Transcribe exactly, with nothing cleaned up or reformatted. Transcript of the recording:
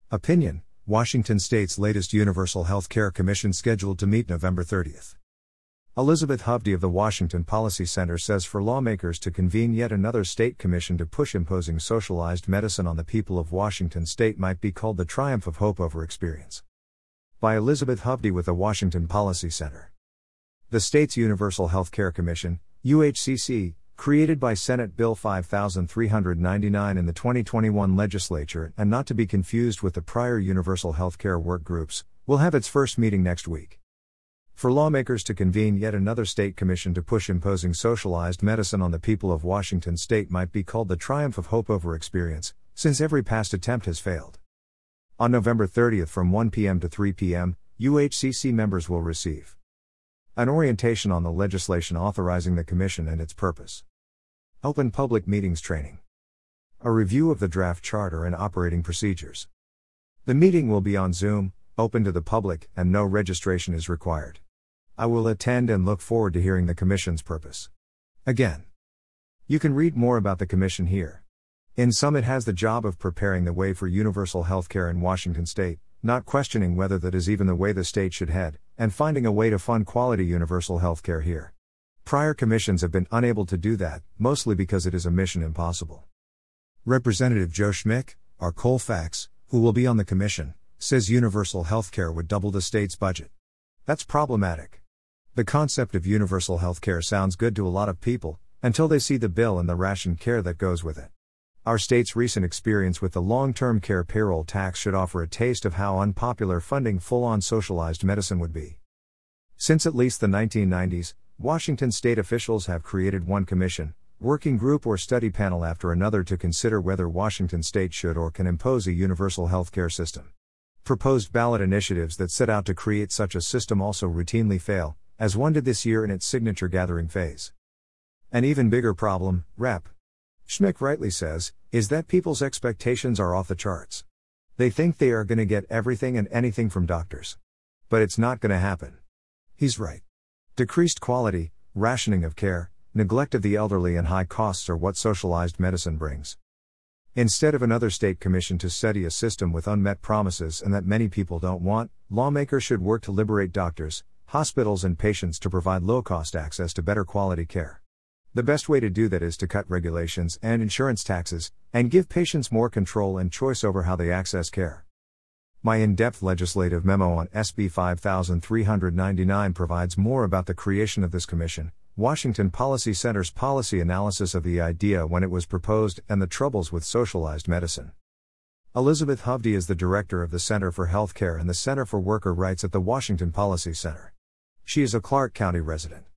Opinion: Washington State's latest Universal Health Care Commission scheduled to meet November thirtieth. Elizabeth Hovde of the Washington Policy Center says for lawmakers to convene yet another state commission to push imposing socialized medicine on the people of Washington state might be called the triumph of hope over experience. By Elizabeth Hovde with the Washington Policy Center. The state's Universal Health Care Commission, U H C C, created by Senate Bill five thousand three hundred ninety-nine in the twenty twenty-one legislature and not to be confused with the prior Universal Health Care work groups, will have its first meeting next week. For lawmakers to convene yet another state commission to push imposing socialized medicine on the people of Washington state might be called the triumph of hope over experience, since every past attempt has failed. On November thirtieth from one p.m. to three p.m., U H C C members will receive an orientation on the legislation authorizing the commission and its purpose. Open public meetings training. A review of the draft charter and operating procedures. The meeting will be on Zoom, open to the public, and no registration is required. I will attend and look forward to hearing the Commission's purpose. Again, you can read more about the Commission here. In sum, it has the job of preparing the way for universal health care in Washington state, not questioning whether that is even the way the state should head, and finding a way to fund quality universal health care here. Prior commissions have been unable to do that, mostly because it is a mission impossible. Representative Joe Schmick, our Colfax, who will be on the commission, says universal health care would double the state's budget. That's problematic. The concept of universal health care sounds good to a lot of people, until they see the bill and the ration care that goes with it. Our state's recent experience with the long-term care payroll tax should offer a taste of how unpopular funding full-on socialized medicine would be. Since at least the nineteen nineties, Washington state officials have created one commission, working group or study panel after another to consider whether Washington state should or can impose a universal health care system. Proposed ballot initiatives that set out to create such a system also routinely fail, as one did this year in its signature gathering phase. An even bigger problem, Representative Schmick rightly says, is that people's expectations are off the charts. They think they are going to get everything and anything from doctors. But it's not going to happen. He's right. Decreased quality, rationing of care, neglect of the elderly and high costs are what socialized medicine brings. Instead of another state commission to study a system with unmet promises and that many people don't want, lawmakers should work to liberate doctors, hospitals and patients to provide low-cost access to better quality care. The best way to do that is to cut regulations and insurance taxes, and give patients more control and choice over how they access care. My in-depth legislative memo on S B five thousand three hundred ninety-nine provides more about the creation of this commission, Washington Policy Center's policy analysis of the idea when it was proposed, and the troubles with socialized medicine. Elizabeth Hovde is the director of the Center for Health Care and the Center for Worker Rights at the Washington Policy Center. She is a Clark County resident.